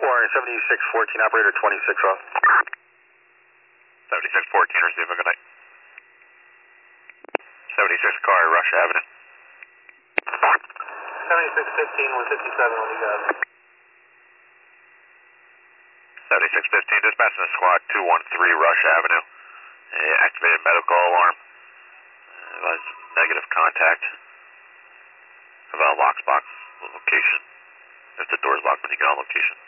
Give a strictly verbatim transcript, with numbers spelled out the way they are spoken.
Warren, seventy-six fourteen, operator twenty-six off. seventy-six fourteen, receive a good night. seventy-six car, Rush Avenue. seventy-six fifteen, one fifty-seven, what do you got? seventy-six fifteen, dispatch to squad two one three, Rush Avenue. Uh, activated medical alarm. Uh, that's negative contact. About a lock box location. If the door's locked when you get on location.